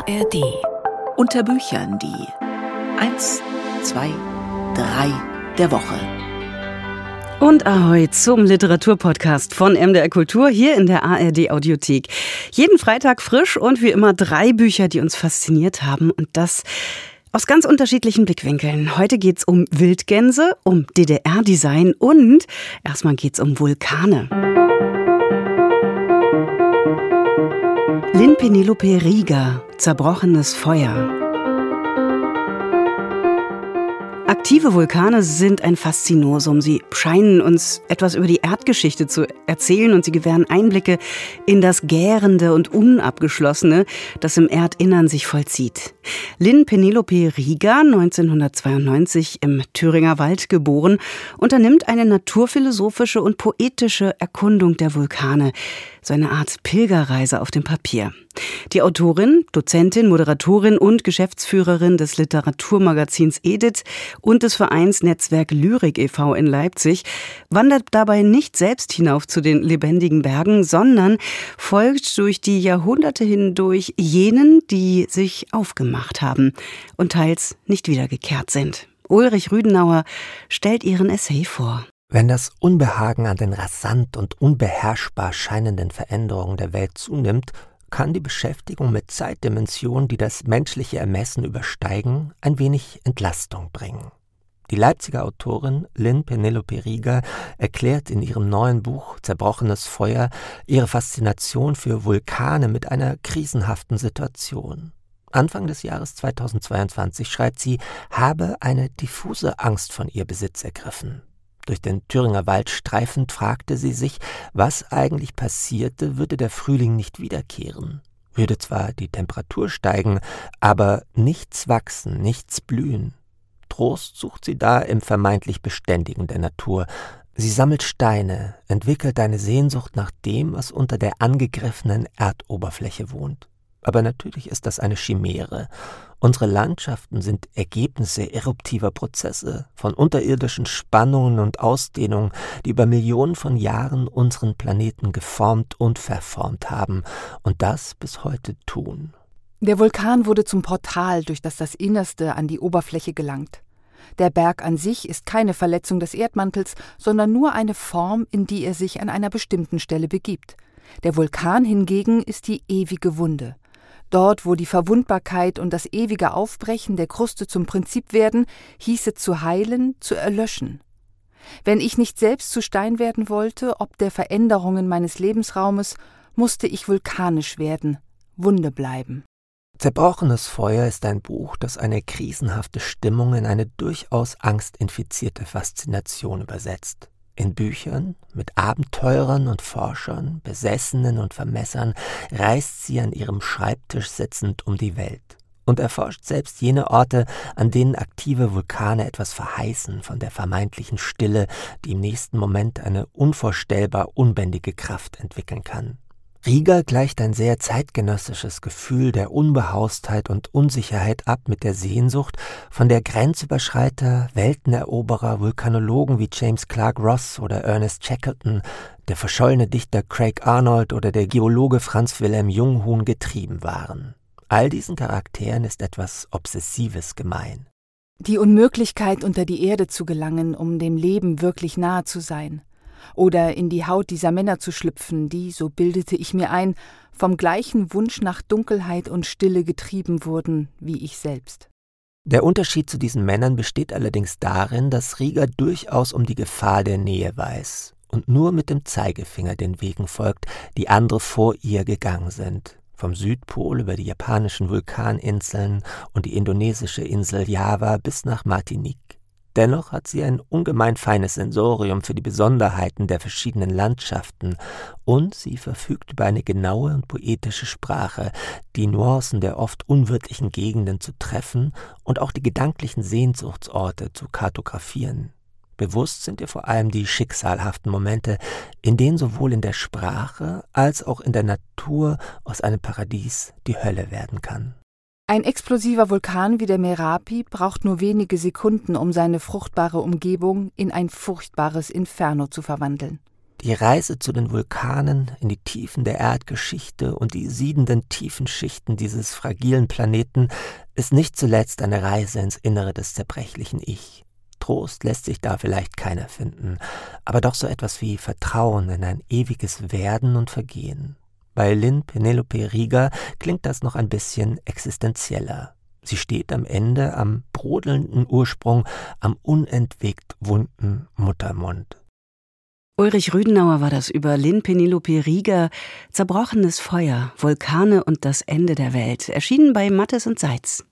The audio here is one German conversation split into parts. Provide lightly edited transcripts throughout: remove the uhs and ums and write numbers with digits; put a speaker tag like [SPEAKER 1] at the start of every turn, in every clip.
[SPEAKER 1] ARD. Unter Büchern die 1, 2, 3 der Woche.
[SPEAKER 2] Und ahoi zum Literaturpodcast von MDR Kultur hier in der ARD Audiothek. Jeden Freitag frisch und wie immer 3 Bücher, die uns fasziniert haben, und das aus ganz unterschiedlichen Blickwinkeln. Heute geht's um Wildgänse, um DDR-Design und erstmal geht's um Vulkane. Lynn Penelope Rieger, Zerbrochenes Feuer. Aktive Vulkane sind ein Faszinosum. Sie scheinen uns etwas über die Erdgeschichte zu erzählen und sie gewähren Einblicke in das Gärende und Unabgeschlossene, das im Erdinnern sich vollzieht. Lynn Penelope Rieger, 1992 im Thüringer Wald geboren, unternimmt eine naturphilosophische und poetische Erkundung der Vulkane. So eine Art Pilgerreise auf dem Papier. Die Autorin, Dozentin, Moderatorin und Geschäftsführerin des Literaturmagazins Edith und des Vereins Netzwerk Lyrik e.V. in Leipzig wandert dabei nicht selbst hinauf zu den lebendigen Bergen, sondern folgt durch die Jahrhunderte hindurch jenen, die sich aufgemacht haben und teils nicht wiedergekehrt sind. Ulrich Rüdenauer stellt ihren Essay vor.
[SPEAKER 3] Wenn das Unbehagen an den rasant und unbeherrschbar scheinenden Veränderungen der Welt zunimmt, kann die Beschäftigung mit Zeitdimensionen, die das menschliche Ermessen übersteigen, ein wenig Entlastung bringen. Die Leipziger Autorin Lynn Penelope Rieger erklärt in ihrem neuen Buch Zerbrochenes Feuer ihre Faszination für Vulkane mit einer krisenhaften Situation. Anfang des Jahres 2022 schreibt sie, habe eine diffuse Angst von ihr Besitz ergriffen. Durch den Thüringer Wald streifend fragte sie sich, was eigentlich passierte, würde der Frühling nicht wiederkehren. Würde zwar die Temperatur steigen, aber nichts wachsen, nichts blühen. Trost sucht sie da im vermeintlich Beständigen der Natur. Sie sammelt Steine, entwickelt eine Sehnsucht nach dem, was unter der angegriffenen Erdoberfläche wohnt. Aber natürlich ist das eine Chimäre. Unsere Landschaften sind Ergebnisse eruptiver Prozesse, von unterirdischen Spannungen und Ausdehnungen, die über Millionen von Jahren unseren Planeten geformt und verformt haben und das bis heute tun.
[SPEAKER 4] Der Vulkan wurde zum Portal, durch das das Innerste an die Oberfläche gelangt. Der Berg an sich ist keine Verletzung des Erdmantels, sondern nur eine Form, in die er sich an einer bestimmten Stelle begibt. Der Vulkan hingegen ist die ewige Wunde. Dort, wo die Verwundbarkeit und das ewige Aufbrechen der Kruste zum Prinzip werden, hieße zu heilen, zu erlöschen. Wenn ich nicht selbst zu Stein werden wollte, ob der Veränderungen meines Lebensraumes, musste ich vulkanisch werden, Wunde bleiben.
[SPEAKER 3] Zerbrochenes Feuer ist ein Buch, das eine krisenhafte Stimmung in eine durchaus angstinfizierte Faszination übersetzt. In Büchern, mit Abenteurern und Forschern, Besessenen und Vermessern, reist sie an ihrem Schreibtisch sitzend um die Welt und erforscht selbst jene Orte, an denen aktive Vulkane etwas verheißen von der vermeintlichen Stille, die im nächsten Moment eine unvorstellbar unbändige Kraft entwickeln kann. Rieger gleicht ein sehr zeitgenössisches Gefühl der Unbehaustheit und Unsicherheit ab mit der Sehnsucht, von der Grenzüberschreiter, Welteneroberer, Vulkanologen wie James Clark Ross oder Ernest Shackleton, der verschollene Dichter Craig Arnold oder der Geologe Franz Wilhelm Junghun getrieben waren. All diesen Charakteren ist etwas Obsessives gemein.
[SPEAKER 4] Die Unmöglichkeit, unter die Erde zu gelangen, um dem Leben wirklich nahe zu sein. Oder in die Haut dieser Männer zu schlüpfen, die, so bildete ich mir ein, vom gleichen Wunsch nach Dunkelheit und Stille getrieben wurden wie ich selbst.
[SPEAKER 3] Der Unterschied zu diesen Männern besteht allerdings darin, dass Rieger durchaus um die Gefahr der Nähe weiß und nur mit dem Zeigefinger den Wegen folgt, die andere vor ihr gegangen sind. Vom Südpol über die japanischen Vulkaninseln und die indonesische Insel Java bis nach Martinique. Dennoch hat sie ein ungemein feines Sensorium für die Besonderheiten der verschiedenen Landschaften und sie verfügt über eine genaue und poetische Sprache, die Nuancen der oft unwirtlichen Gegenden zu treffen und auch die gedanklichen Sehnsuchtsorte zu kartografieren. Bewusst sind ihr vor allem die schicksalhaften Momente, in denen sowohl in der Sprache als auch in der Natur aus einem Paradies die Hölle werden kann.
[SPEAKER 4] Ein explosiver Vulkan wie der Merapi braucht nur wenige Sekunden, um seine fruchtbare Umgebung in ein furchtbares Inferno zu verwandeln.
[SPEAKER 3] Die Reise zu den Vulkanen in die Tiefen der Erdgeschichte und die siedenden Tiefenschichten dieses fragilen Planeten ist nicht zuletzt eine Reise ins Innere des zerbrechlichen Ich. Trost lässt sich da vielleicht keiner finden, aber doch so etwas wie Vertrauen in ein ewiges Werden und Vergehen. Bei Lynn Penelope Rieger klingt das noch ein bisschen existenzieller. Sie steht am Ende am brodelnden Ursprung, am unentwegt wunden Muttermund.
[SPEAKER 2] Ulrich Rüdenauer war das über Lynn Penelope Rieger, Zerbrochenes Feuer, Vulkane und das Ende der Welt, erschienen bei Mattes und Seitz.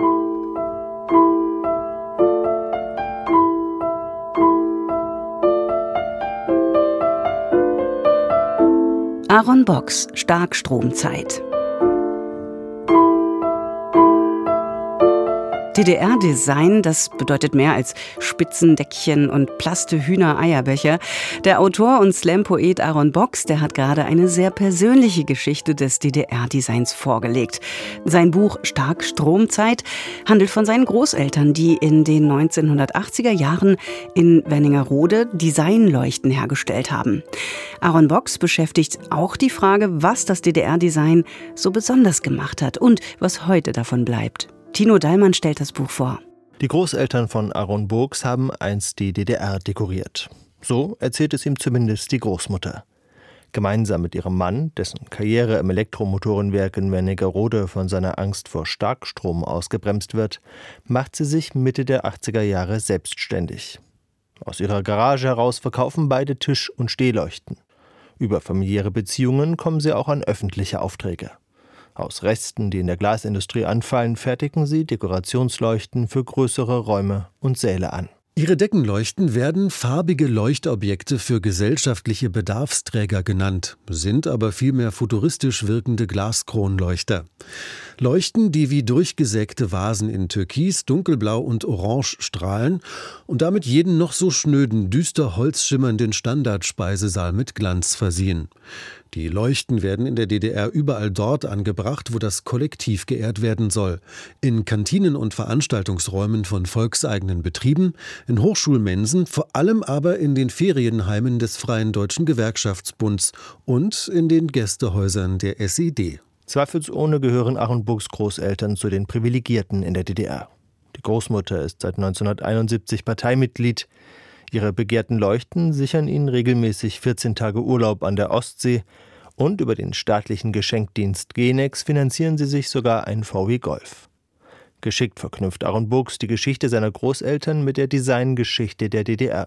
[SPEAKER 2] Aaron Box, Starkstromzeit. DDR-Design, das bedeutet mehr als Spitzendeckchen und Plaste-Hühner-Eierbecher. Der Autor und Slam-Poet Aaron Box, der hat gerade eine sehr persönliche Geschichte des DDR-Designs vorgelegt. Sein Buch Starkstromzeit handelt von seinen Großeltern, die in den 1980er Jahren in Wernigerode Designleuchten hergestellt haben. Aaron Box beschäftigt auch die Frage, was das DDR-Design so besonders gemacht hat und was heute davon bleibt. Tino Dallmann stellt das Buch vor.
[SPEAKER 5] Die Großeltern von Aaron Box haben einst die DDR dekoriert. So erzählt es ihm zumindest die Großmutter. Gemeinsam mit ihrem Mann, dessen Karriere im Elektromotorenwerk in Wernigerode von seiner Angst vor Starkstrom ausgebremst wird, macht sie sich Mitte der 80er Jahre selbstständig. Aus ihrer Garage heraus verkaufen beide Tisch- und Stehleuchten. Über familiäre Beziehungen kommen sie auch an öffentliche Aufträge. Aus Resten, die in der Glasindustrie anfallen, fertigen sie Dekorationsleuchten für größere Räume und Säle an.
[SPEAKER 6] Ihre Deckenleuchten werden farbige Leuchtobjekte für gesellschaftliche Bedarfsträger genannt, sind aber vielmehr futuristisch wirkende Glaskronleuchter. Leuchten, die wie durchgesägte Vasen in Türkis, Dunkelblau und Orange strahlen und damit jeden noch so schnöden, düster holzschimmernden Standardspeisesaal mit Glanz versehen. Die Leuchten werden in der DDR überall dort angebracht, wo das Kollektiv geehrt werden soll. In Kantinen und Veranstaltungsräumen von volkseigenen Betrieben, in Hochschulmensen, vor allem aber in den Ferienheimen des Freien Deutschen Gewerkschaftsbunds und in den Gästehäusern der SED.
[SPEAKER 5] Zweifelsohne gehören Aaron Box Großeltern zu den Privilegierten in der DDR. Die Großmutter ist seit 1971 Parteimitglied. Ihre begehrten Leuchten sichern ihnen regelmäßig 14 Tage Urlaub an der Ostsee und über den staatlichen Geschenkdienst Genex finanzieren sie sich sogar einen VW Golf. Geschickt verknüpft Aaron Box die Geschichte seiner Großeltern mit der Designgeschichte der DDR.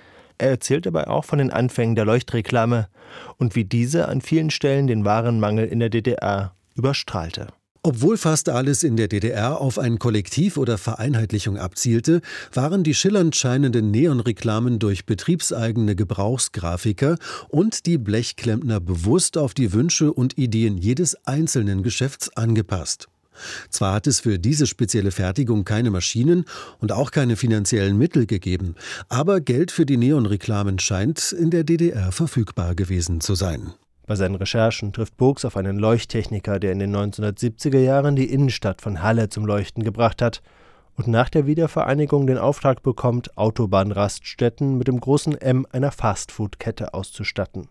[SPEAKER 5] Er erzählt dabei auch von den Anfängen der Leuchtreklame und wie diese an vielen Stellen den Warenmangel in der DDR überstrahlte.
[SPEAKER 6] Obwohl fast alles in der DDR auf ein Kollektiv oder Vereinheitlichung abzielte, waren die schillernd scheinenden Neonreklamen durch betriebseigene Gebrauchsgrafiker und die Blechklempner bewusst auf die Wünsche und Ideen jedes einzelnen Geschäfts angepasst. Zwar hat es für diese spezielle Fertigung keine Maschinen und auch keine finanziellen Mittel gegeben, aber Geld für die Neonreklamen scheint in der DDR verfügbar gewesen zu sein.
[SPEAKER 5] Bei seinen Recherchen trifft Box auf einen Leuchttechniker, der in den 1970er Jahren die Innenstadt von Halle zum Leuchten gebracht hat und nach der Wiedervereinigung den Auftrag bekommt, Autobahnraststätten mit dem großen M einer Fastfood-Kette auszustatten.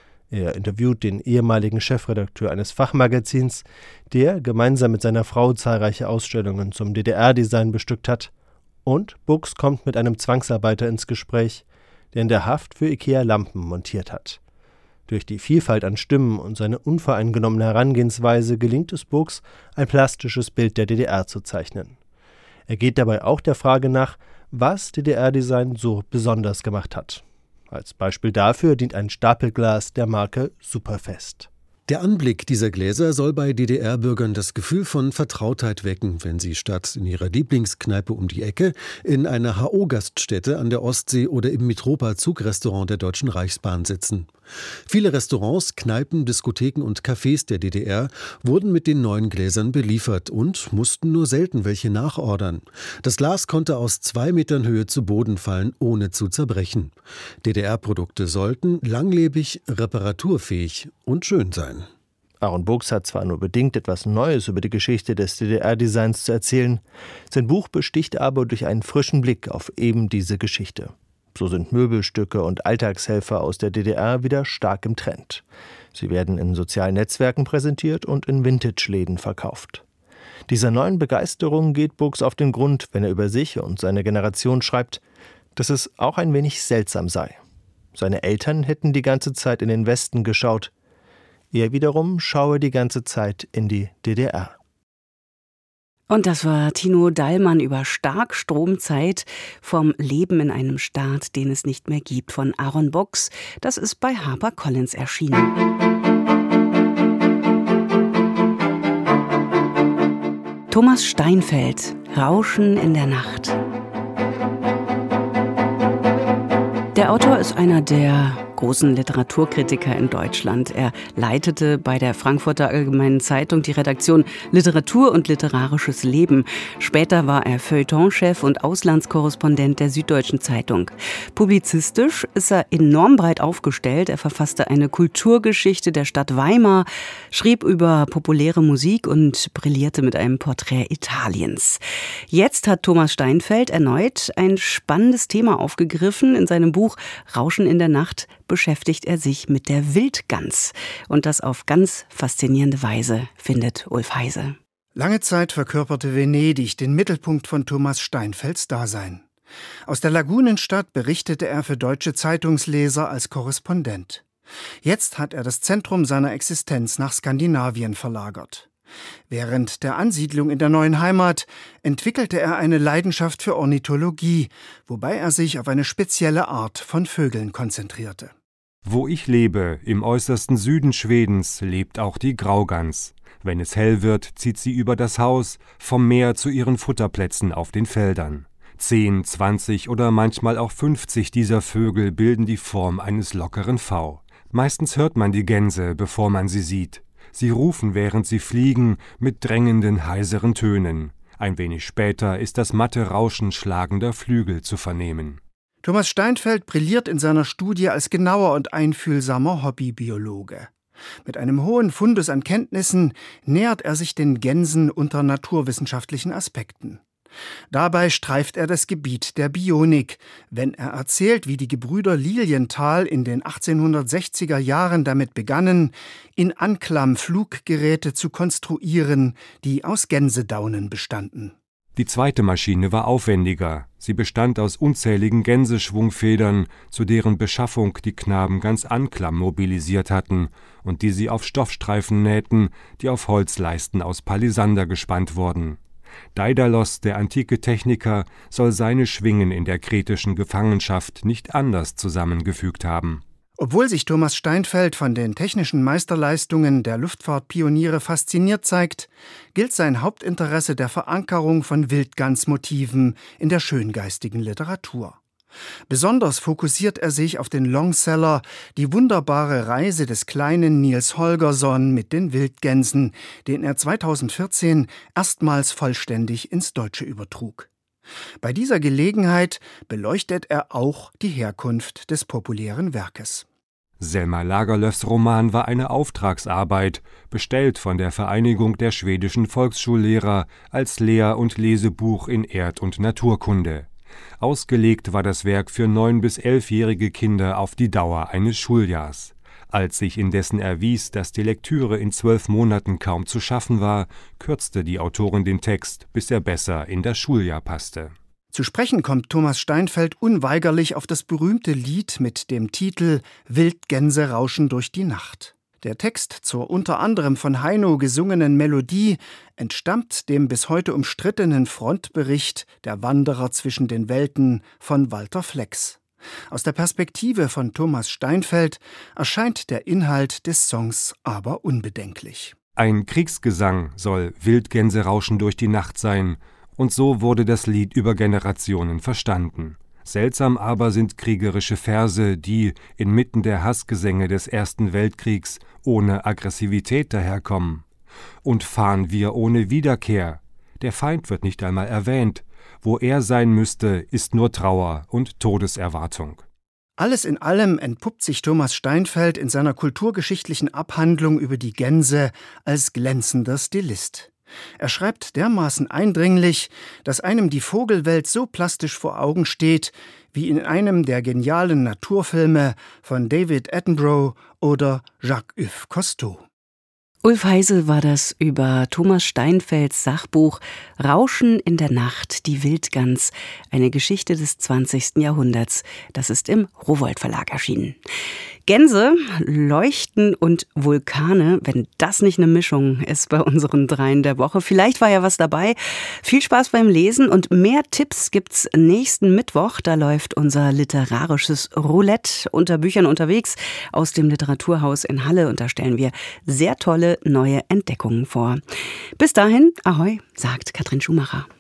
[SPEAKER 5] Er interviewt den ehemaligen Chefredakteur eines Fachmagazins, der gemeinsam mit seiner Frau zahlreiche Ausstellungen zum DDR-Design bestückt hat, und Box kommt mit einem Zwangsarbeiter ins Gespräch, der in der Haft für IKEA Lampen montiert hat. Durch die Vielfalt an Stimmen und seine unvoreingenommene Herangehensweise gelingt es Box, ein plastisches Bild der DDR zu zeichnen. Er geht dabei auch der Frage nach, was DDR-Design so besonders gemacht hat. Als Beispiel dafür dient ein Stapelglas der Marke Superfest.
[SPEAKER 6] Der Anblick dieser Gläser soll bei DDR-Bürgern das Gefühl von Vertrautheit wecken, wenn sie statt in ihrer Lieblingskneipe um die Ecke in einer HO-Gaststätte an der Ostsee oder im Mitropa-Zugrestaurant der Deutschen Reichsbahn sitzen. Viele Restaurants, Kneipen, Diskotheken und Cafés der DDR wurden mit den neuen Gläsern beliefert und mussten nur selten welche nachordern. Das Glas konnte aus 2 Metern Höhe zu Boden fallen, ohne zu zerbrechen. DDR-Produkte sollten langlebig, reparaturfähig und schön sein.
[SPEAKER 5] Aaron Box hat zwar nur bedingt etwas Neues über die Geschichte des DDR-Designs zu erzählen, sein Buch besticht aber durch einen frischen Blick auf eben diese Geschichte. So sind Möbelstücke und Alltagshelfer aus der DDR wieder stark im Trend. Sie werden in sozialen Netzwerken präsentiert und in Vintage-Läden verkauft. Dieser neuen Begeisterung geht Burgs auf den Grund, wenn er über sich und seine Generation schreibt, dass es auch ein wenig seltsam sei. Seine Eltern hätten die ganze Zeit in den Westen geschaut. Er wiederum schaue die ganze Zeit in die DDR.
[SPEAKER 2] Und das war Tino Dallmann über Starkstromzeit vom Leben in einem Staat, den es nicht mehr gibt, von Aaron Box. Das ist bei HarperCollins erschienen. Thomas Steinfeld, Rauschen in der Nacht. Der Autor ist einer der großen Literaturkritiker in Deutschland. Er leitete bei der Frankfurter Allgemeinen Zeitung die Redaktion Literatur und literarisches Leben. Später war er Feuilletonchef und Auslandskorrespondent der Süddeutschen Zeitung. Publizistisch ist er enorm breit aufgestellt. Er verfasste eine Kulturgeschichte der Stadt Weimar, schrieb über populäre Musik und brillierte mit einem Porträt Italiens. Jetzt hat Thomas Steinfeld erneut ein spannendes Thema aufgegriffen. In seinem Buch Rauschen in der Nacht beschäftigt er sich mit der Wildgans. Und das auf ganz faszinierende Weise, findet Ulf Heise.
[SPEAKER 7] Lange Zeit verkörperte Venedig den Mittelpunkt von Thomas Steinfelds Dasein. Aus der Lagunenstadt berichtete er für deutsche Zeitungsleser als Korrespondent. Jetzt hat er das Zentrum seiner Existenz nach Skandinavien verlagert. Während der Ansiedlung in der neuen Heimat entwickelte er eine Leidenschaft für Ornithologie, wobei er sich auf eine spezielle Art von Vögeln konzentrierte.
[SPEAKER 8] Wo ich lebe, im äußersten Süden Schwedens, lebt auch die Graugans. Wenn es hell wird, zieht sie über das Haus, vom Meer zu ihren Futterplätzen auf den Feldern. 10, 20 oder manchmal auch 50 dieser Vögel bilden die Form eines lockeren V. Meistens hört man die Gänse, bevor man sie sieht. Sie rufen, während sie fliegen, mit drängenden, heiseren Tönen. Ein wenig später ist das matte Rauschen schlagender Flügel zu vernehmen.
[SPEAKER 7] Thomas Steinfeld brilliert in seiner Studie als genauer und einfühlsamer Hobbybiologe. Mit einem hohen Fundus an Kenntnissen nähert er sich den Gänsen unter naturwissenschaftlichen Aspekten. Dabei streift er das Gebiet der Bionik, wenn er erzählt, wie die Gebrüder Lilienthal in den 1860er Jahren damit begannen, in Anklam Fluggeräte zu konstruieren, die aus Gänsedaunen bestanden.
[SPEAKER 8] Die zweite Maschine war aufwendiger. Sie bestand aus unzähligen Gänseschwungfedern, zu deren Beschaffung die Knaben ganz Anklam mobilisiert hatten und die sie auf Stoffstreifen nähten, die auf Holzleisten aus Palisander gespannt wurden. Daidalos, der antike Techniker, soll seine Schwingen in der kretischen Gefangenschaft nicht anders zusammengefügt haben.
[SPEAKER 7] Obwohl sich Thomas Steinfeld von den technischen Meisterleistungen der Luftfahrtpioniere fasziniert zeigt, gilt sein Hauptinteresse der Verankerung von Wildgansmotiven in der schöngeistigen Literatur. Besonders fokussiert er sich auf den Longseller »Die wunderbare Reise des kleinen Niels Holgersson mit den Wildgänsen«, den er 2014 erstmals vollständig ins Deutsche übertrug. Bei dieser Gelegenheit beleuchtet er auch die Herkunft des populären Werkes.
[SPEAKER 8] Selma Lagerlöfs Roman war eine Auftragsarbeit, bestellt von der Vereinigung der schwedischen Volksschullehrer als Lehr- und Lesebuch in Erd- und Naturkunde. Ausgelegt war das Werk für 9- bis 11-jährige Kinder auf die Dauer eines Schuljahrs. Als sich indessen erwies, dass die Lektüre in 12 Monaten kaum zu schaffen war, kürzte die Autorin den Text, bis er besser in das Schuljahr passte.
[SPEAKER 7] Zu sprechen kommt Thomas Steinfeld unweigerlich auf das berühmte Lied mit dem Titel »Wildgänse rauschen durch die Nacht«. Der Text zur unter anderem von Heino gesungenen Melodie entstammt dem bis heute umstrittenen Frontbericht »Der Wanderer zwischen den Welten« von Walter Flex. Aus der Perspektive von Thomas Steinfeld erscheint der Inhalt des Songs aber unbedenklich.
[SPEAKER 8] Ein Kriegsgesang soll Wildgänse rauschen durch die Nacht sein, und so wurde das Lied über Generationen verstanden. Seltsam aber sind kriegerische Verse, die inmitten der Hassgesänge des Ersten Weltkriegs ohne Aggressivität daherkommen. Und fahren wir ohne Wiederkehr. Der Feind wird nicht einmal erwähnt. Wo er sein müsste, ist nur Trauer und Todeserwartung.
[SPEAKER 7] Alles in allem entpuppt sich Thomas Steinfeld in seiner kulturgeschichtlichen Abhandlung über die Gänse als glänzender Stilist. Er schreibt dermaßen eindringlich, dass einem die Vogelwelt so plastisch vor Augen steht, wie in einem der genialen Naturfilme von David Attenborough oder Jacques-Yves Cousteau.
[SPEAKER 2] Ulf Heisel war das über Thomas Steinfelds Sachbuch »Rauschen in der Nacht, die Wildgans«, eine Geschichte des 20. Jahrhunderts. Das ist im Rowohlt Verlag erschienen. Gänse, Leuchten und Vulkane, wenn das nicht eine Mischung ist bei unseren Dreien der Woche. Vielleicht war ja was dabei. Viel Spaß beim Lesen und mehr Tipps gibt's nächsten Mittwoch. Da läuft unser literarisches Roulette unter Büchern unterwegs aus dem Literaturhaus in Halle und da stellen wir sehr tolle neue Entdeckungen vor. Bis dahin, ahoi, sagt Katrin Schumacher.